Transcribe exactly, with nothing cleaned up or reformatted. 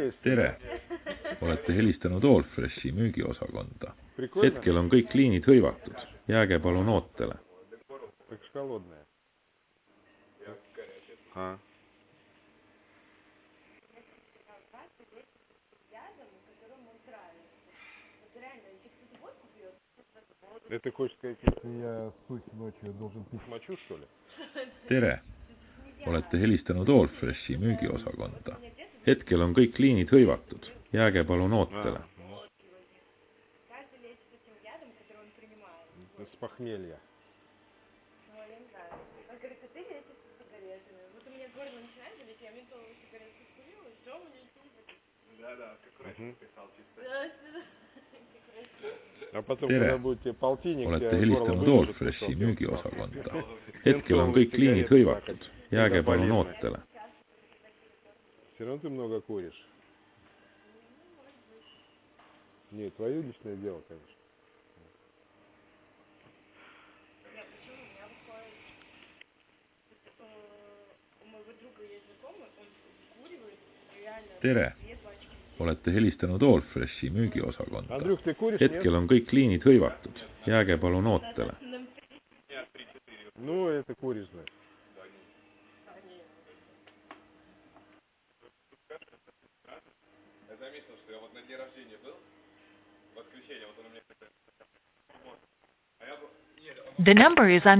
tere! Olete helistanud Allfreshi müügiosakonda. Hetkel on kõik liinid hõivatud. Jääge palun ootele. Это хочешь сказать, если я спусь ночью, должен пить мочу, что ли? Tere! Olete helistanud Allfreshi müügiosakonda. Hetkel on kõik liinid hõivatud. Jääge palun ootele. С похмелья. Tere! Olete helistanud Allfreshi müügiosakonda. Hetkel on kõik liinid hõivatud. Jääge palun ootele. Все равно ты много куришь. Нет, твое личное дело, конечно. Tere! Olete helistanud Allfreshi müügiosakonda. Hetkel on kõik liinid hõivatud. Jääge palun ootele. Ну, это куришь, значит. Я заметил, что я вот на дне рождения был. В воскресенье, вот он у меня... The number is